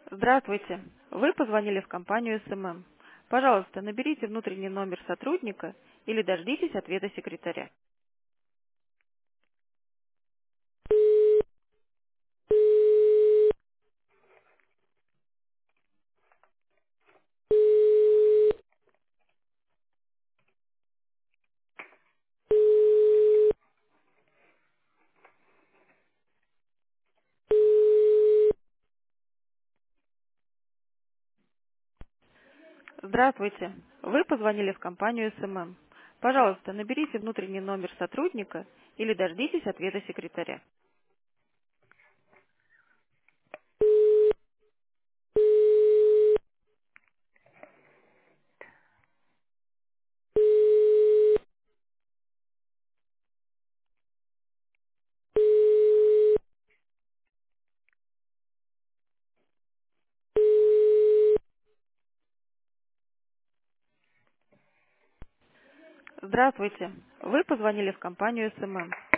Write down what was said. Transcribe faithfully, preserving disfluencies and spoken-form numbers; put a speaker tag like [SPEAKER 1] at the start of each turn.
[SPEAKER 1] Здравствуйте. Вы позвонили в компанию СММ. Пожалуйста, наберите внутренний номер сотрудника или дождитесь ответа секретаря. Здравствуйте. Вы позвонили в компанию СММ. Пожалуйста, наберите внутренний номер сотрудника или дождитесь ответа секретаря. Здравствуйте. Вы позвонили в компанию СММ.